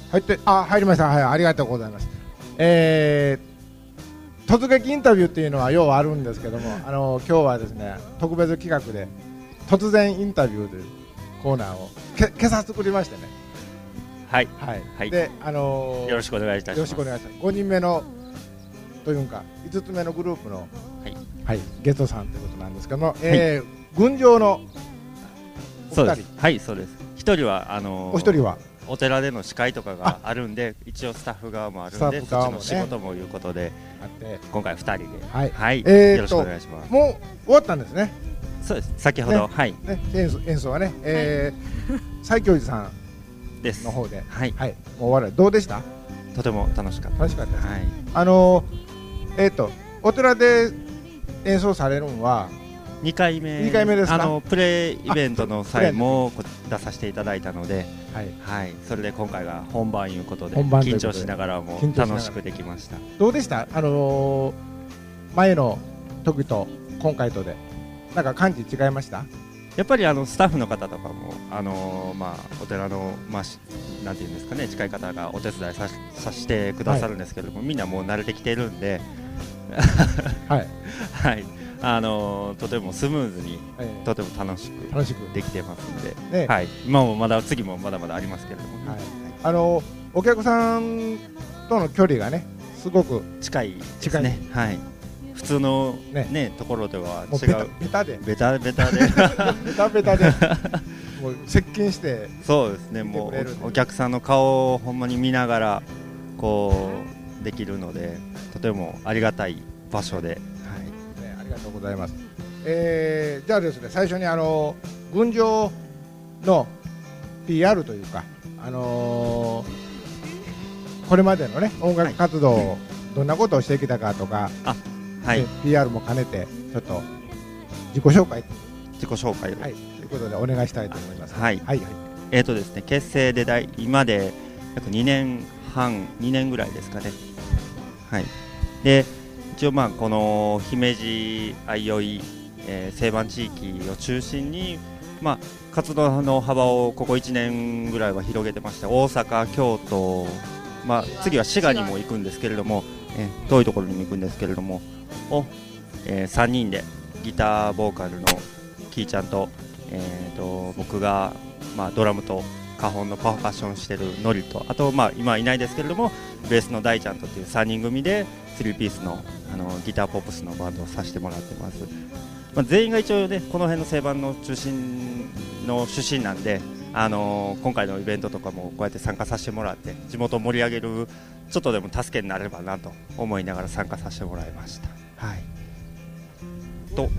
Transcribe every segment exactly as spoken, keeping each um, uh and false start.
入って、あ、入りました。はい、ありがとうございます。えー、突撃インタビューっていうのはようあるんですけども、あの今日はですね、特別企画で突然インタビューというコーナーをけ今朝作りましてね。 はい、 はい、 はい、 で、あのー、 よろしくお願いいたします。 よろしくお願いします。ごにんめのというかいつつめのグループの、はいはい、ゲストさんということなんですけども、えーはい、群青のお二人。 そうです。はい、そうです。一人はあのー、 お一人はお寺での司会とかがあるんで、一応スタッフ側もあるんで、そっちの仕事もいうことで、あって今回ふたりで、 はい、 はい、 えー、 よろしくお願いします。 もう終わったんですね。 そうです。先ほど、ね、はい、 ね、演奏演奏はね、えー、西教寺さんですの方で、 はい、 はい、もう終わりどうでした？ とても楽しかった。 楽しかったです。 はい、 あのー、えっ、ー、とお寺で演奏されるのはにかいめ、 にかいめですか？ あのプレイイベントの際も出させていただいたので、 はい、 はい、それで今回が本番いうことで緊張しながらも楽しくできました。 どうでした？あのー、前の時と今回とでなんか感じ違いました？ やっぱりあのスタッフの方とかもあのー、まあお寺のまあなんていうんですかね、近い方がお手伝いささせてくださるんですけども、はい、みんなもう慣れてきてるんで、はいはい。あのー、とてもスムーズに、えー、とても楽しく楽しくできてますんで、 ね、 はい、今もまだ次もまだまだありますけれども、ね、はい、 あのー、お客さんとの距離がねすごく近いですね。はい、普通の、ねね、ところでは違う、 ベタでベタベタでベタベタでもう接近して、 そうですね、もうお客さんの顔をほんまに見ながらこうできるので、とてもありがたい場所で。 ありがとうございます。えー、じゃあですね、最初にあの群青の ピーアール というか、あのー、これまでのね音楽活動をどんなことをしてきたかとか、 あ、はい、 ピーアール も兼ねてちょっと自己紹介自己紹介を、 はい、ということでお願いしたいと思います。 はい、はい、えーとですね、結成でだい今で約にねんはんにねんぐらいですかね。はい。で一応まあこの姫路、相生、えー、西番地域を中心に、まあ、活動の幅をここいちねんぐらいは広げてまして、大阪、京都、まあ、次は滋賀にも行くんですけれども、えー、遠いところにも行くんですけれどもを、えー、さんにんでギターボーカルのキーちゃんと、えー、と僕が、まあ、ドラムとカホンのパーカッションしてるノリと、あと、まあ、今はいないですけれどもベースの大ちゃんとっていうさんにん組でスリーピースの、あのギターポップスのバンドをさせてもらってます。まあ、全員が一応ねこの辺の正番の中心の出身なんで、あのー、今回のイベントとかもこうやって参加させてもらって地元を盛り上げるちょっとでも助けになればなと思いながら参加させてもらいました。はい。と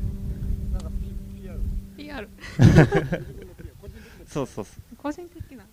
ピーアールそうそうそう、 個人的な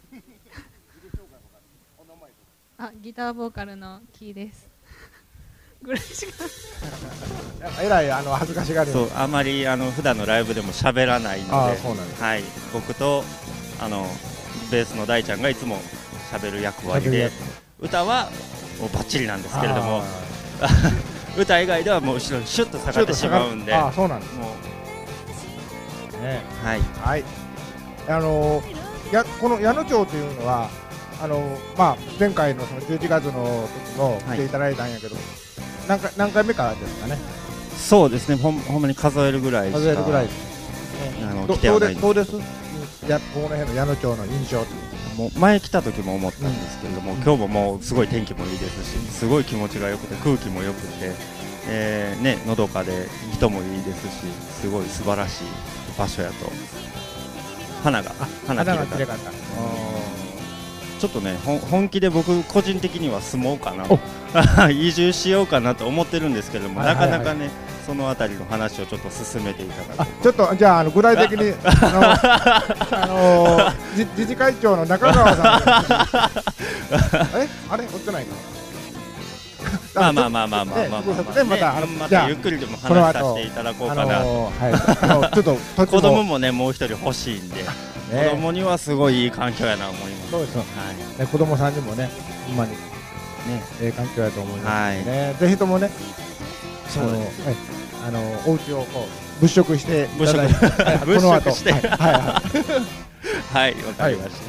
あ、ギターボーカルのキーですぐらいしかえらいあの恥ずかしがる。 そう、あまりあの普段のライブでも喋らないので、 あ、そうなんです。 はい、僕とあのベースの大ちゃんがいつも喋る役割で、歌はもうバッチリなんですけれども歌以外ではもう後ろにシュッと下がってしまうんで。 あ、そうなんです。もうね、はいはい。あのー、やこの矢野町というのはあのー、まあ前回のそのじゅういちがつの時も来ていただいたんやけど、はい、何回何回目かですかね。 そうですね、ほん、ほんまに数えるぐらいしか数えるぐらいです、ね、あの来てはないんです。どうです？やこの辺の矢野町の印象という。 もう前来た時も思ったんですけれども、うん、今日ももうすごい天気もいいですし、すごい気持ちが良くて空気も良くて、えーね、のどかで人もいいですし、すごい素晴らしい場所やと。花が花が綺麗かった。 ちょっとね、本気で僕個人的には住もうかな移住しようかなと思ってるんですけれども、はいはいはい、なかなかねそのあたりの話をちょっと進めていただく。 ちょっとじゃあ、あの具体的にあのー、自治会長の中川さんえあれ追ってないかまあまあまあまあまあまあまたまたゆっくりでも話させていただこうかなと。ちょっと子供もねもう一人欲しいんで、子供にはすごいいい環境やなと思います。 そうですよ。はい。子供さんにもね今にねええ環境やと思いますね。ぜひともね、そうね、あのお家をこう物色していただいて、 物色して、はいはいはい、わかりました。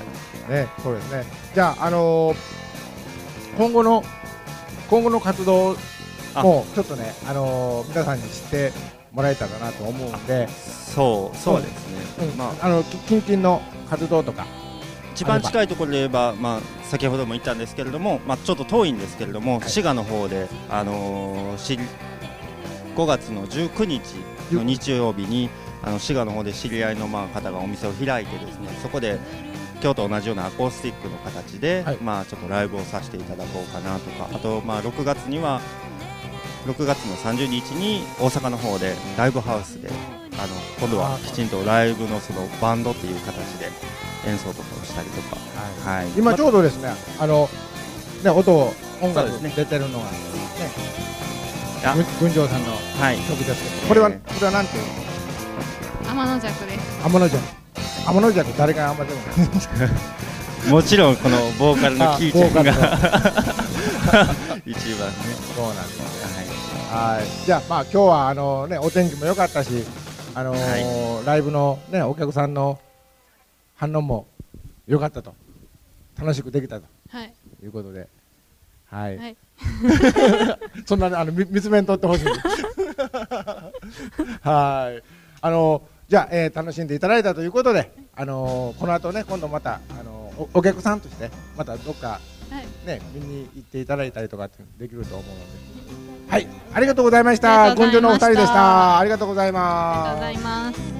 ね、そうですね。じゃあ、あのー、今後の今後の活動もちょっとね、あのー、皆さんに知ってもらえたらなと思うんで、 そうそうですね。 うん、まあ、あの近々の活動とか。 一番近いところで言えば、まあ、先ほども言ったんですけれども、まあ、ちょっと遠いんですけれども、はい、滋賀の方で、あのー、ごがつのじゅうくにちの日曜日にあの滋賀の方で知り合いのまあ方がお店を開いてですね、そこで今日と同じようなアコースティックの形で、はい、まあ、ちょっとライブをさせていただこうかなとか、あとまあろくがつにはろくがつのさんじゅうにちに大阪の方でライブハウスであの今度はきちんとライブのそのバンドっていう形で演奏とかをしたりとか、 はいはい、今ちょうどですね、あのね、音音楽出てるのがね、群青さんの曲ですけど、はい、これは、えー、これはなんていうの？ 天の弱です。 天の弱。天の弱誰が天の弱？ もちろんこのボーカルのキーちゃんが一番ね。 そうなんですね。はい。はい。じゃあまあ今日はあのね、お天気も良かったし、あのーはい、ライブのね、お客さんの反応も良かったと、楽しくできたと、はい、いうことで、はい。はい、そんなあの見つめにとってほしい。はい。あのじゃあ、えー、楽しんでいただいたということで、あのー、この後ね、今度またあのー、お, お客さんとしてまたどっかね、はい、見に行っていただいたりとかってできると思うので、はい、ありがとうございました。群青のお二人でした。ありがとうございます。 ありがとうございます。